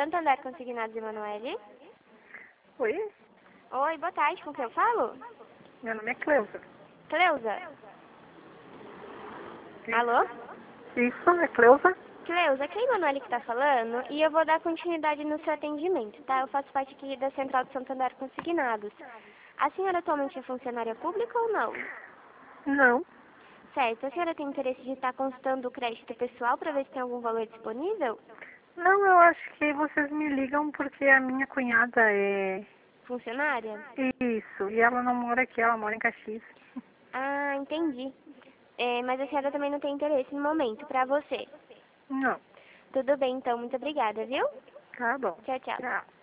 Santander Consignados, Emanuele. Oi, Oi, boa tarde, com quem eu falo? meu nome é Cleusa. Cleusa? Alô? Isso, é Cleusa? Cleusa, aqui é a Emanuele que tá falando e eu vou dar continuidade no seu atendimento, tá? Eu faço parte aqui da Central de Santander Consignados. A senhora atualmente é funcionária pública ou não? Não. Certo, a senhora tem interesse de estar consultando o crédito pessoal para ver se tem algum valor disponível? Não, eu acho que vocês me ligam porque a minha cunhada é Funcionária? isso, e ela não mora aqui, ela mora em Caxias. Ah, entendi. Mas a senhora também não tem interesse no momento, pra você. Não. Tudo bem, então. Muito obrigada, viu? Tá bom. Tchau, tchau. Tchau.